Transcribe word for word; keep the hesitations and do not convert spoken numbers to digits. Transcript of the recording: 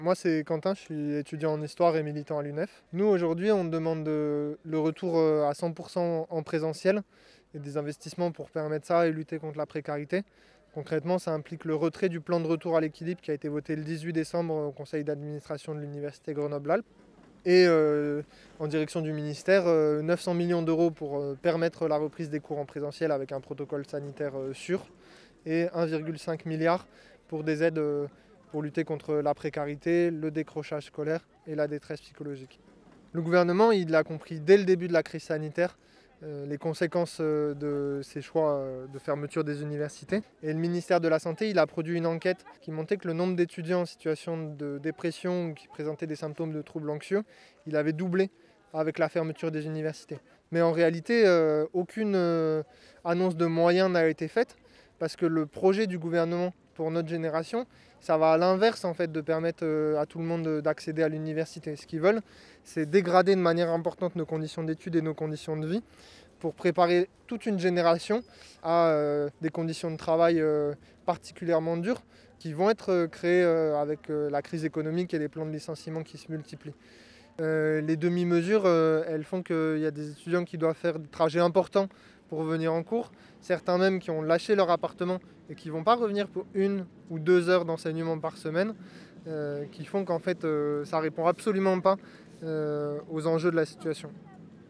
Moi, c'est Quentin, je suis étudiant en histoire et militant à l'U N E F. Nous, aujourd'hui, on demande euh, le retour euh, à cent pour cent en présentiel et des investissements pour permettre ça et lutter contre la précarité. Concrètement, ça implique le retrait du plan de retour à l'équilibre qui a été voté le dix-huit décembre au conseil d'administration de l'université Grenoble-Alpes. Et euh, en direction du ministère, euh, neuf cents millions d'euros pour euh, permettre la reprise des cours en présentiel avec un protocole sanitaire euh, sûr et un virgule cinq milliard pour des aides euh, pour lutter contre la précarité, le décrochage scolaire et la détresse psychologique. Le gouvernement, il a compris dès le début de la crise sanitaire euh, les conséquences euh, de ces choix euh, de fermeture des universités. Et le ministère de la Santé, il a produit une enquête qui montrait que le nombre d'étudiants en situation de dépression ou qui présentaient des symptômes de troubles anxieux, il avait doublé avec la fermeture des universités. Mais en réalité, euh, aucune euh, annonce de moyens n'a été faite parce que le projet du gouvernement pour notre génération, ça va à l'inverse en fait de permettre euh, à tout le monde d'accéder à l'université. Ce qu'ils veulent, c'est dégrader de manière importante nos conditions d'études et nos conditions de vie pour préparer toute une génération à euh, des conditions de travail euh, particulièrement dures qui vont être euh, créées euh, avec euh, la crise économique et les plans de licenciement qui se multiplient. Euh, les demi-mesures, euh, elles font qu'il y a des étudiants qui doivent faire des trajets importants pour venir en cours, certains même qui ont lâché leur appartement et qui ne vont pas revenir pour une ou deux heures d'enseignement par semaine, euh, qui font qu'en fait euh, ça ne répond absolument pas euh, aux enjeux de la situation.